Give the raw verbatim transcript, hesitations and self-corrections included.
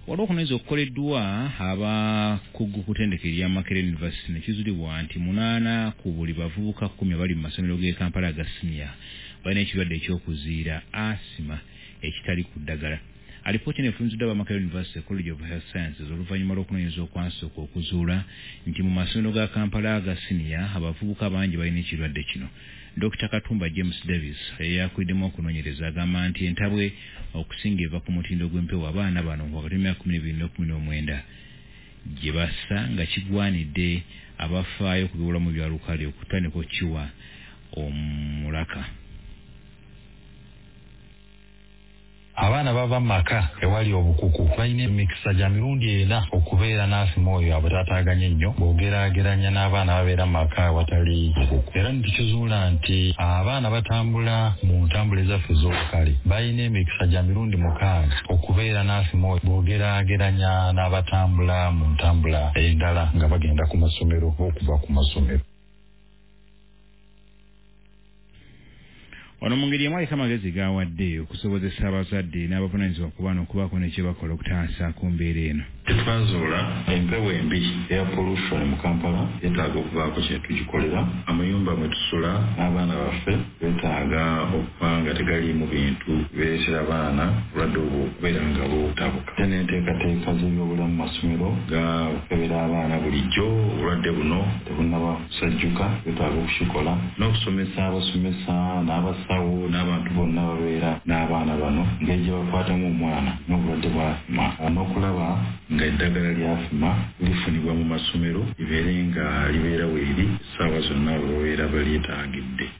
waliwo okunoonyeza okukoleddwa abakugu ku ttendekero lya Makerere University ne kizuulibwa nti munaana ku buli bavubuka kkumi abali mu masomero g'e Kampala aga siniya balina ekirwadde ekyokuziira asima ekitali ku ddagala. Alipooti efulumiziddwa aba Makerere University College of Health Sciences oluvannyuma lw'okunoonyeza okwansooka okuzuula nti mu masomero ga Kampala aga siniya abavubuka bangi balina ekirwadde kino. Doctor Katumba James Davis eyakuliddemu okunoonyereza agamba nti entabwe okusinga eva ku mutindo gw'empewo abaana bano wakati w'emyaka kumi n'ebiri n'okumi n'omwenda gye bassa nga kigwanidde abafaayo ku byobulamu bya lukale okutandika okukiwa omulaka. Abaana bava maka ewali obukuku balina emikisa gya mirundi ena okubeera n'asima oyo abataataaganya ennyo bw'ogeraageranya n'abaana babeera maka awatali bukuku. Era nitukizuula nti abaana batambula mu ntambula ezaffe z'olukale balina emikisa gya mirundi mukaaga okubeera n'asima oyo bw'ogeraageranya n'abatambula mu ntambula endala nga bagenda ku masomero okuva ku masomero. Ono mu ngeri emu aliko amagezi g'awadde okusobozesa abazadde n'abavunaanyizibwa ku baana okubaako ne kye bakola okutaasa ku mbeera eno. Tetwazuula empewo embi eya pollution mu Kampala yeetaaga okubaako kye tugikolera. Amayumba mwe tusula n'abaana baffe beetaaga okuba nga tegali mu bintu bireetera abaana obulwadde obwo okubeera nga butabuka. Ate n'enteekateeka z'ebyobulamu mu masomero ga kukebera abaana bulijjo obulwadde buno tebunnaba kusajjuka beetaaga okukikola n'okusomesa abasomesa n'abasawo n'abantu bonna babeera n'abaana bano ngeri gye bakwatamu omwana n'obulwadde bwa asima n'okulaba nga eddagala lya asima lifunibwa mu masomero libeere nga libeera weeri essaawa zonna babeera balyetaagidde.